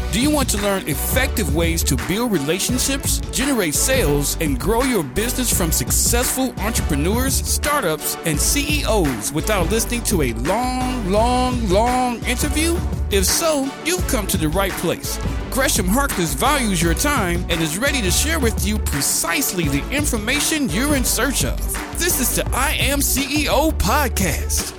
Do you want to learn effective ways to build relationships, generate sales, and grow your business from successful entrepreneurs, startups, and CEOs without listening to a long interview? If so, you've come to the right place. Gresham Harkless values your time and is ready to share with you precisely the information you're in search of. This is the I Am CEO podcast.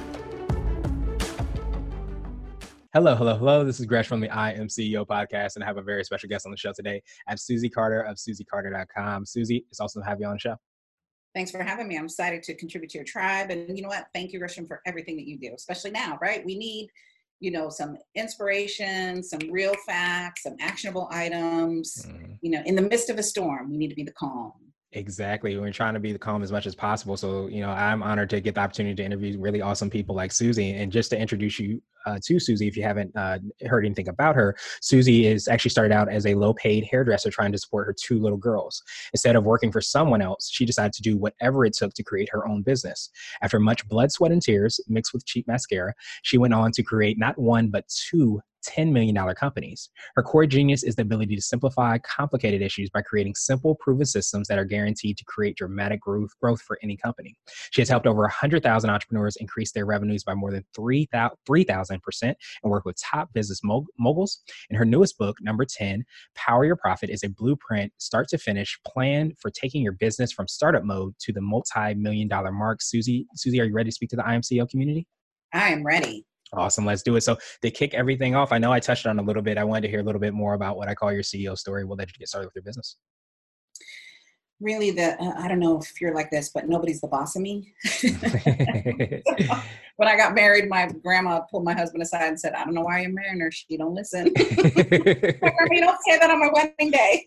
Hello. This is Gresh from the I Am CEO podcast, and I have a very special guest on the show today. I have Susie Carter of SusieCarter.com. Susie, it's awesome to have you on the show. Thanks for having me. I'm excited to contribute to your tribe. And you know what? Thank you, Gresham, for everything that you do, especially now, right? We need, some inspiration, some real facts, some actionable items. In the midst of a storm, we need to be the calm. Exactly. We're trying to be the calm as much as possible. So, I'm honored to get the opportunity to interview really awesome people like Susie. And just to introduce you to Susie, if you haven't heard anything about her, Susie is actually started out as a low-paid hairdresser trying to support her two little girls. Instead of working for someone else, she decided to do whatever it took to create her own business. After much blood, sweat, and tears mixed with cheap mascara, she went on to create not one, but two $10 million companies. Her core genius is the ability to simplify complicated issues by creating simple, proven systems that are guaranteed to create dramatic growth for any company. She has helped over 100,000 entrepreneurs increase their revenues by more than 3,000% and work with top business moguls. In her newest book, number 10, Power Your Profit, is a blueprint, start to finish, plan for taking your business from startup mode to the multi-million-dollar mark. Susie, are you ready to speak to the IMCO community? I am ready. Awesome. Let's do it. So to kick everything off, I know I touched on a little bit. I wanted to hear a little bit more about what I call your CEO story. We'll let you get started with your business. Really, I don't know if you're like this, but nobody's the boss of me. When I got married, my grandma pulled my husband aside and said, "I don't know why you're marrying her. She don't listen." You don't say that on my wedding day.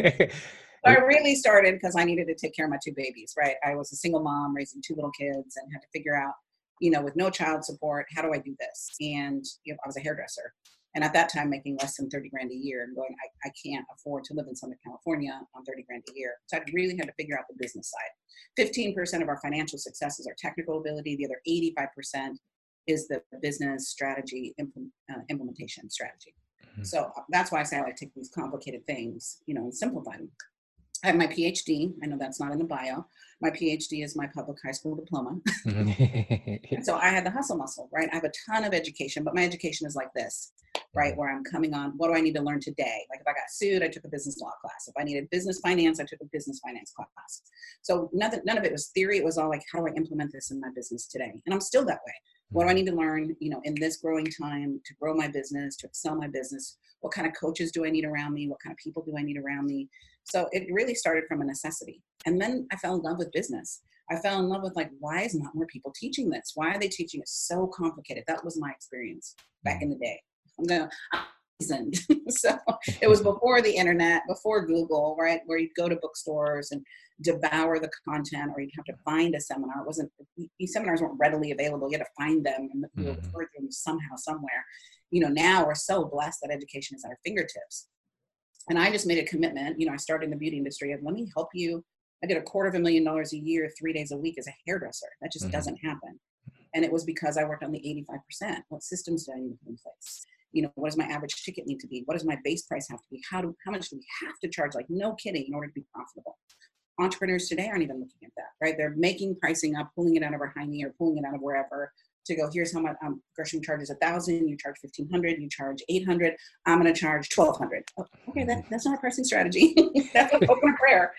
So I really started because I needed to take care of my two babies, right? I was a single mom raising two little kids and had to figure out, with no child support, how do I do this? And I was a hairdresser. And at that time, making less than 30 grand a year and going, I can't afford to live in Southern California on 30 grand a year. So I really had to figure out the business side. 15% of our financial success is our technical ability. The other 85% is the business strategy, implementation strategy. Mm-hmm. So that's why I say I like to take these complicated things, and simplify them. I have my PhD. I know that's not in the bio. My PhD is my public high school diploma. And so I had the hustle muscle, right? I have a ton of education, but my education is like this, right? Where I'm coming on, what do I need to learn today? Like if I got sued, I took a business law class. If I needed business finance, I took a business finance class. So none of it was theory. It was all like, how do I implement this in my business today? And I'm still that way. What do I need to learn, in this growing time to grow my business, to excel my business? What kind of coaches do I need around me? What kind of people do I need around me? So it really started from a necessity. And then I fell in love with business. I fell in love with why is not more people teaching this? Why are they teaching it so complicated? That was my experience back in the day. I'm seasoned. So it was before the internet, before Google, right? Where you'd go to bookstores and devour the content, or you'd have to find a seminar. These seminars weren't readily available. You had to find them and you refer to them somehow, somewhere. Now we're so blessed that education is at our fingertips. And I just made a commitment. I started in the beauty industry of, let me help you. I did $250,000 a year, 3 days a week as a hairdresser. That just doesn't happen. And it was because I worked on the 85%. What systems do I need to put in place? What does my average ticket need to be? What does my base price have to be? How much do we have to charge? No kidding, in order to be profitable. Entrepreneurs today aren't even looking at that, right? They're making pricing up, pulling it out of Heine or pulling it out of wherever to go, here's how much Gresham charges $1,000, you charge $1,500, you charge $800, I'm going to charge $1,200. Oh, okay, that's not a pricing strategy. That's an open prayer.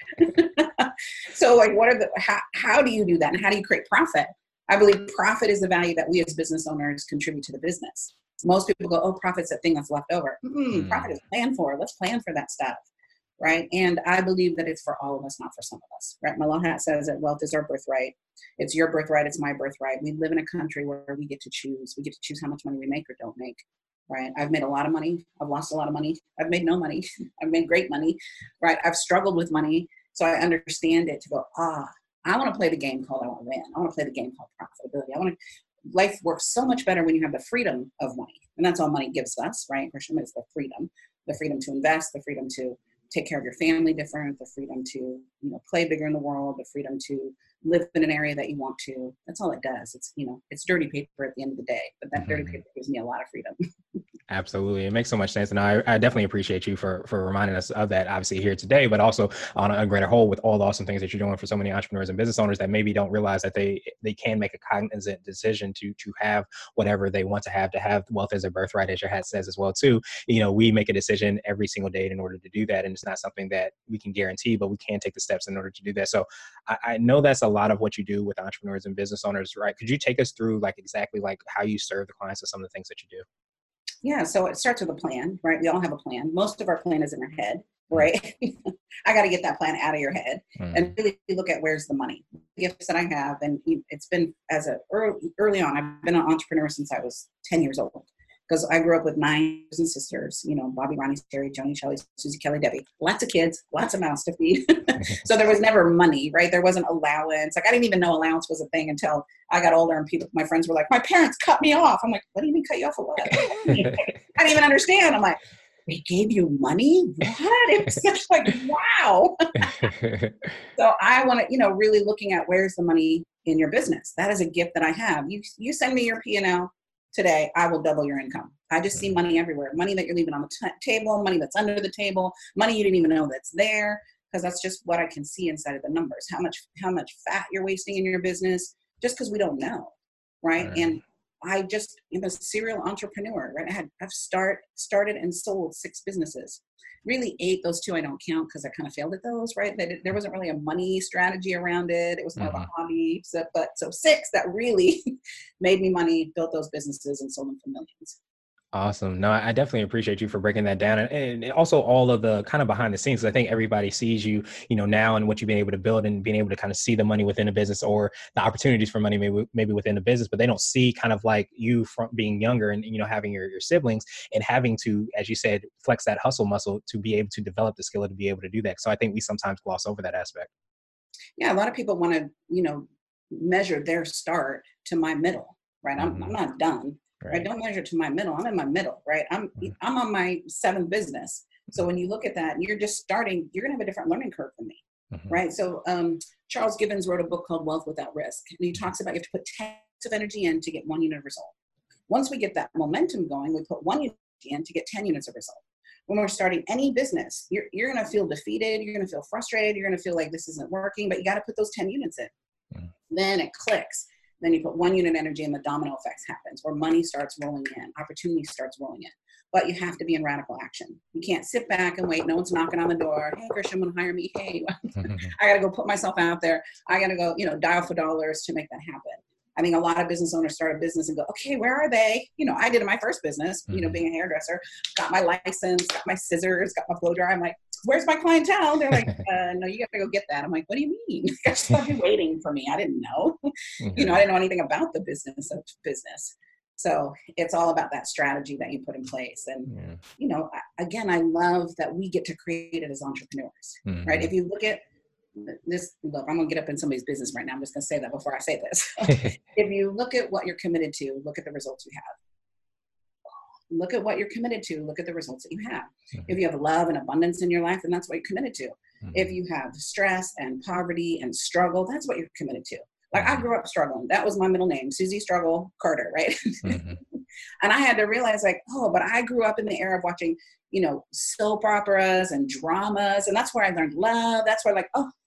So how do you do that? And how do you create profit? I believe profit is the value that we as business owners contribute to the business. Most people go, oh, profit's that thing that's left over. Profit is planned for. Let's plan for that stuff. Right. And I believe that it's for all of us, not for some of us. Right. Malahat says that wealth is our birthright. It's your birthright. It's my birthright. We live in a country where we get to choose. We get to choose how much money we make or don't make. Right. I've made a lot of money. I've lost a lot of money. I've made no money. I've made great money. Right. I've struggled with money. So I understand it to go, I want to play the game called I want to win. I want to play the game called profitability. Life works so much better when you have the freedom of money. And that's all money gives us. Right. Gresham is the freedom to invest, the freedom to take care of your family different, the freedom to, play bigger in the world, the freedom to live in an area that you want to. That's all it does. It's, it's dirty paper at the end of the day, but that dirty paper gives me a lot of freedom. Absolutely. It makes so much sense. And I definitely appreciate you for reminding us of that, obviously here today, but also on a greater whole with all the awesome things that you're doing for so many entrepreneurs and business owners that maybe don't realize that they can make a cognizant decision to have whatever they want to have wealth as a birthright, as your hat says as well too. You know, we make a decision every single day in order to do that. And it's not something that we can guarantee, but we can take the steps in order to do that. So I know that's a lot of what you do with entrepreneurs and business owners, right? Could you take us through like exactly like how you serve the clients and some of the things that you do? Yeah, so it starts with a plan, right? We all have a plan. Most of our plan is in our head, right? I got to get that plan out of your head and really look at where's the money. The gifts that I have, and it's been early on. I've been an entrepreneur since I was 10 years old because I grew up with 9 brothers and sisters. You know, Bobby, Ronnie, Terry, Joni, Shelley, Susie, Kelly, Debbie. Lots of kids, lots of mouths to feed. So there was never money, right? There wasn't allowance. Like I didn't even know allowance was a thing until I got older, and my friends were like, "My parents cut me off." I'm like, "What do you mean cut you off for what?" I didn't even understand. I'm like, "They gave you money? What?" It was such like, wow. So I want to, really looking at where's the money in your business. That is a gift that I have. You send me your P&L today, I will double your income. I just see money everywhere. Money that you're leaving on the table, money that's under the table, money you didn't even know that's there, because that's just what I can see inside of the numbers. How much fat you're wasting in your business just because we don't know, right? And I just am a serial entrepreneur, right? I've started and sold 6 businesses. Really 8, those 2 I don't count because I kind of failed at those, right? There wasn't really a money strategy around it. It was more of a hobby. So 6 that really made me money, built those businesses and sold them for millions. Awesome. No, I definitely appreciate you for breaking that down, and also all of the kind of behind the scenes. I think everybody sees you, now and what you've been able to build and being able to kind of see the money within a business or the opportunities for money maybe within the business, but they don't see kind of like you from being younger and, having your siblings and having to, as you said, flex that hustle muscle to be able to develop the skill to be able to do that. So I think we sometimes gloss over that aspect. Yeah. A lot of people want to, measure their start to my middle, right? I'm not done. Right. I don't measure to my middle. I'm in my middle, right? I'm on my 7th business. So when you look at that and you're just starting, you're going to have a different learning curve than me, right? So Charles Gibbons wrote a book called Wealth Without Risk. And he talks about you have to put 10 of energy in to get 1 unit of result. Once we get that momentum going, we put 1 unit in to get 10 units of result. When we're starting any business, you're going to feel defeated. You're going to feel frustrated. You're going to feel like this isn't working, but you got to put those 10 units in. Then it clicks. Then you put 1 unit energy and the domino effects happens where money starts rolling in, opportunity starts rolling in. But you have to be in radical action. You can't sit back and wait. No one's knocking on the door. Hey, Christian, want to hire me? Hey, I got to go put myself out there. I got to go, dial for dollars to make that happen. I think a lot of business owners start a business and go, okay, where are they? I did in my first business, being a hairdresser, got my license, got my scissors, got my blow dryer. I'm like, where's my clientele? They're like, no, you got to go get that. I'm like, what do you mean? I just thought you were waiting for me. I didn't know. I didn't know anything about the business of business. So it's all about that strategy that you put in place. And, again, I love that we get to create it as entrepreneurs, right? If you look at this, look, I'm going to get up in somebody's business right now. I'm just going to say that before I say this. If you look at what you're committed to, look at the results you have. Look at what you're committed to. Look at the results that you have. If you have love and abundance in your life, then that's what you're committed to. If you have stress and poverty and struggle, that's what you're committed to. Like I grew up struggling. That was my middle name, Susie Struggle Carter, right? And I had to realize but I grew up in the era of watching, soap operas and dramas. And that's where I learned love. That's where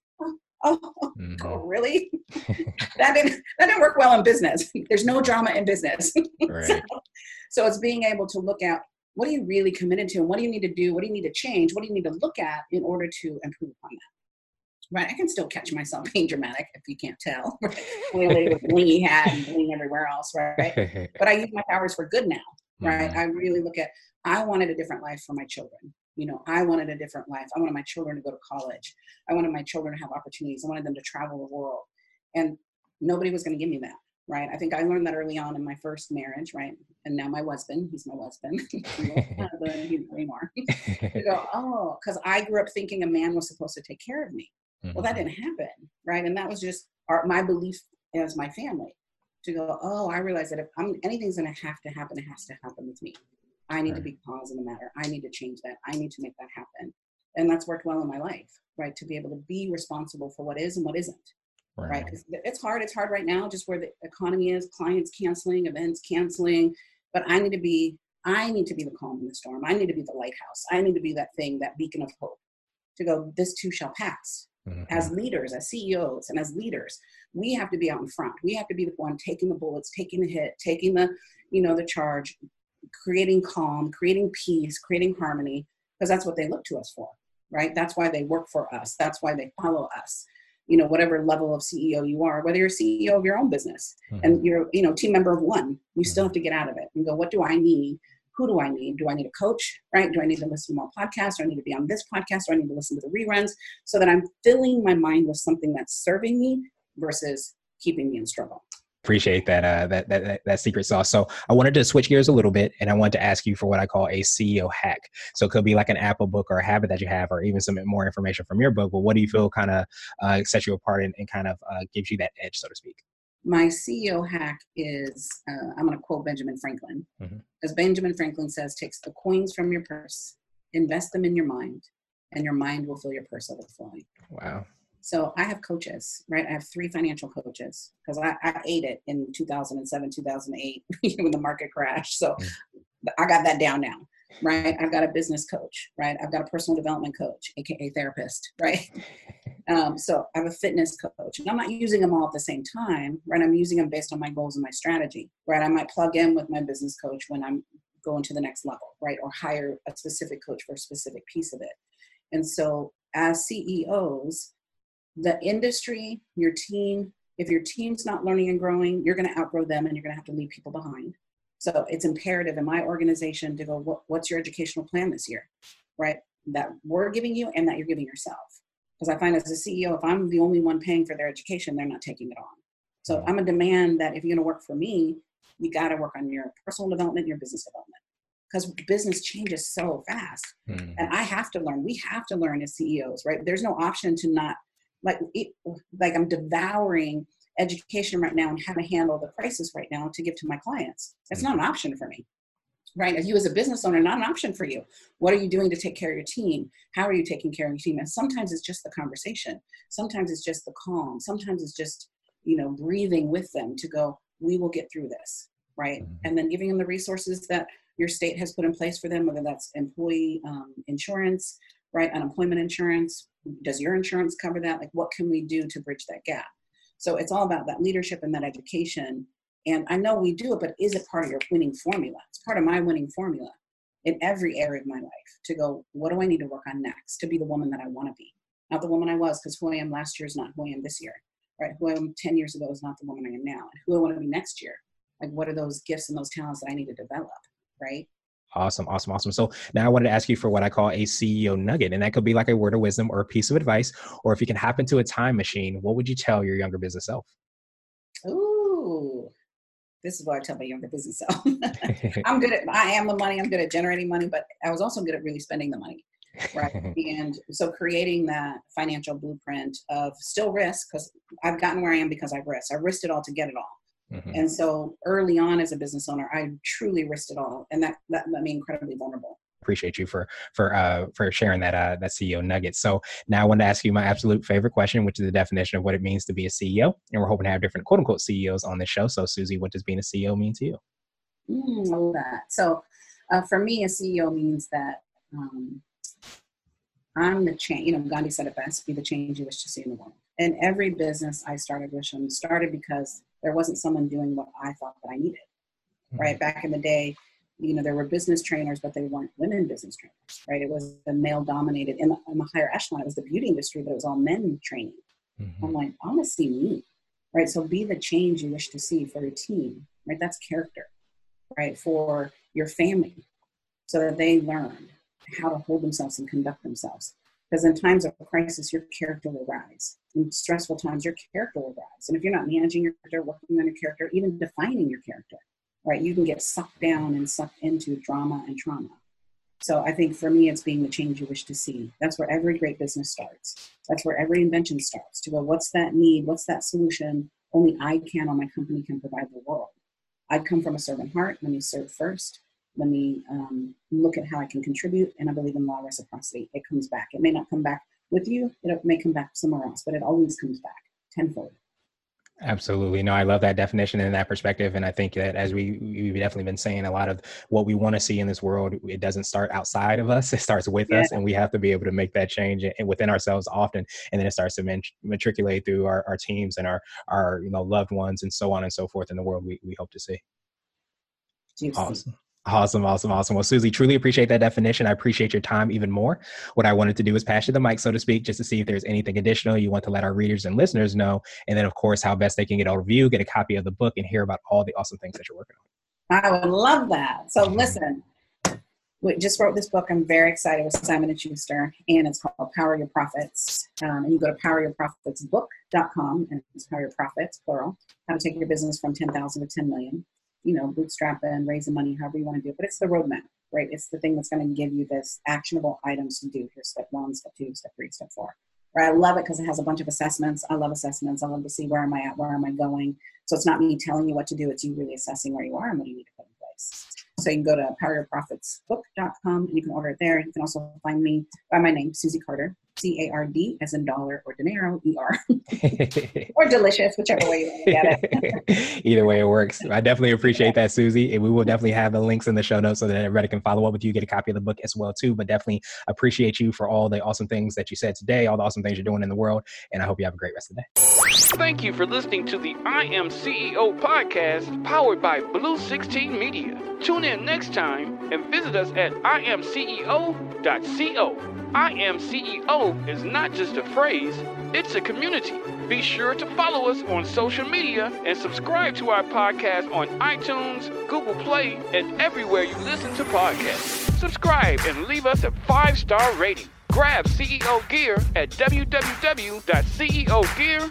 really? that didn't work well in business. There's no drama in business. Right. So it's being able to look at what are you really committed to and what do you need to do? What do you need to change? What do you need to look at in order to improve upon that? Right. I can still catch myself being dramatic if you can't tell. Clearly with blingy hat and bling everywhere else. Right. But I use my powers for good now. Right. I really look at, I wanted a different life for my children. I wanted a different life. I wanted my children to go to college. I wanted my children to have opportunities. I wanted them to travel the world. And nobody was going to give me that. Right. I think I learned that early on in my first marriage. Right. And now my husband, he's my husband. He's way more. You go, because I grew up thinking a man was supposed to take care of me. Well, that didn't happen. Right. And that was just my belief as my family to go, I realize that if anything's going to happen, it has to happen with me. I need to be cause in the matter. I need to change that. I need to make that happen. And that's worked well in my life. Right. To be able to be responsible for what is and what isn't. Right. Because it's hard. It's hard right now, just where the economy is, clients canceling, events canceling. But I need to be I need to be the calm in the storm. I need to be the lighthouse. I need to be that thing, that beacon of hope to go, this too shall pass. Mm-hmm. As leaders, as CEOs, and as leaders, we have to be out in front. We have to be the one taking the bullets, taking the hit, taking the, the charge, creating calm, creating peace, creating harmony, because that's what they look to us for, right? That's why they work for us. That's why they follow us. Whatever level of CEO you are, whether you're CEO of your own business and you're, team member of one, you still have to get out of it and go, what do I need? Who do I need? Do I need a coach, right? Do I need to listen to more podcasts? Do I need to be on this podcast? Do I need to listen to the reruns so that I'm filling my mind with something that's serving me versus keeping me in struggle? Appreciate that secret sauce. So I wanted to switch gears a little bit, and I wanted to ask you for what I call a CEO hack. So it could be like an Apple book or a habit that you have, or even some more information from your book. But what do you feel kind of sets you apart and kind of gives you that edge, so to speak? My CEO hack is, I'm going to quote Benjamin Franklin. As Benjamin Franklin says, takes the coins from your purse, invest them in your mind, and your mind will fill your purse overflowing. Wow. So I have coaches, right? I have 3 financial coaches because I ate it in 2007, 2008 when the market crashed. So I got that down now, right? I've got a business coach, right? I've got a personal development coach, AKA therapist, right? So I have a fitness coach, and I'm not using them all at the same time, right? I'm using them based on my goals and my strategy, right? I might plug in with my business coach when I'm going to the next level, right? Or hire a specific coach for a specific piece of it. And so as CEOs, the industry, your team, if your team's not learning and growing, you're going to outgrow them and you're going to have to leave people behind. So it's imperative in my organization to go, what's your educational plan this year, right? That we're giving you and that you're giving yourself. Because I find as a CEO, if I'm the only one paying for their education, they're not taking it on. So I'm a demand that if you're going to work for me, you got to work on your personal development, your business development. Because business changes so fast. And I have to learn. We have to learn as CEOs, right? There's no option to not, like I'm devouring education right now and how to handle the crisis right now to give to my clients. That's not an option for me, right? As you as a business owner, not an option for you. What are you doing to take care of your team? How are you taking care of your team? And sometimes it's just the conversation. Sometimes it's just the calm. Sometimes it's just, breathing with them to go, we will get through this, right? And then giving them the resources that your state has put in place for them, whether that's employee insurance, right? Unemployment insurance. Does your insurance cover that? Like, what can we do to bridge that gap? So it's all about that leadership and that education. And I know we do it, but is it part of your winning formula? It's part of my winning formula in every area of my life to go, what do I need to work on next to be the woman that I want to be? Not the woman I was, because who I am last year is not who I am this year, right? Who I am 10 years ago is not the woman I am now. And who I want to be next year. Like, what are those gifts and those talents that I need to develop, right? Awesome. So now I wanted to ask you for what I call a CEO nugget, and that could be like a word of wisdom or a piece of advice, or if you can hop into a time machine, what would you tell your younger business self? Ooh, this is what I tell my younger business self. I am the money. I'm good at generating money, but I was also good at really spending the money, right? And so creating that financial blueprint of still risk, because I've gotten where I am because I've risked. I risked it all to get it all. And so early on as a business owner, I truly risked it all. And that made me incredibly vulnerable. Appreciate you for sharing that CEO nugget. So now I want to ask you my absolute favorite question, which is the definition of what it means to be a CEO. And we're hoping to have different quote unquote CEOs on this show. So Susie, what does being a CEO mean to you? I love that. So for me, a CEO means that I'm the change. Gandhi said it best, be the change you wish to see in the world. And every business I started with started because there wasn't someone doing what I thought that I needed, right? Back in the day, there were business trainers, but they weren't women business trainers, right? It was the male dominated in the higher echelon. It was the beauty industry, but it was all men training. I'm like, I want to see me, right? So be the change you wish to see for your team, right? That's character, right? For your family, so that they learn how to hold themselves and conduct themselves. Because in times of crisis, your character will rise. In stressful times, your character will rise. And if you're not managing your character, working on your character, even defining your character, right, you can get sucked down and sucked into drama and trauma. So I think for me, it's being the change you wish to see. That's where every great business starts. That's where every invention starts, to go, what's that need? What's that solution? Only I can or my company can provide the world. I come from a servant heart. Let me serve first. Let me look at how I can contribute. And I believe in law of reciprocity. It comes back. It may not come back with you. It may come back somewhere else, but it always comes back tenfold. Absolutely. No, I love that definition and that perspective. And I think that as we've definitely been saying, a lot of what we want to see in this world, it doesn't start outside of us. It starts with us, and we have to be able to make that change and within ourselves often. And then it starts to matriculate through our teams and our loved ones and so on and so forth in the world we hope to see. Juicy. Awesome. Well, Susie, truly appreciate that definition. I appreciate your time even more. What I wanted to do is pass you the mic, so to speak, just to see if there's anything additional you want to let our readers and listeners know. And then, of course, how best they can get a review, get a copy of the book, and hear about all the awesome things that you're working on. I would love that. So listen, we just wrote this book. I'm very excited with Simon & Schuster, and it's called Power Your Profits. And you go to poweryourprofitsbook.com, and it's Power Your Profits, plural, how to take your business from 10,000 to 10 million. Bootstrapping, raising money, however you want to do it. But it's the roadmap, right? It's the thing that's going to give you this actionable items to do. Here's step 1, step 2, step 3, step 4. Right? I love it because it has a bunch of assessments. I love assessments. I love to see where am I at, where am I going. So it's not me telling you what to do. It's you really assessing where you are and what you need to put in place. So you can go to poweryourprofitsbook.com and you can order it there. You can also find me by my name, Susie Carter, C-A-R-D, as in dollar or dinero, E-R, or delicious, whichever way you want to get it. Either way it works. I definitely appreciate that, Susie. And we will definitely have the links in the show notes so that everybody can follow up with you, get a copy of the book as well, too. But definitely appreciate you for all the awesome things that you said today, all the awesome things you're doing in the world. And I hope you have a great rest of the day. Thank you for listening to the I Am CEO podcast powered by Blue 16 Media. Tune in next time and visit us at imceo.co. I Am CEO is not just a phrase, it's a community. Be sure to follow us on social media and subscribe to our podcast on iTunes, Google Play, and everywhere you listen to podcasts. Subscribe and leave us a 5-star rating. Grab CEO Gear at www.ceogear.co.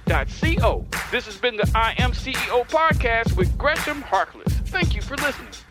This has been the I Am CEO podcast with Gresham Harkless. Thank you for listening.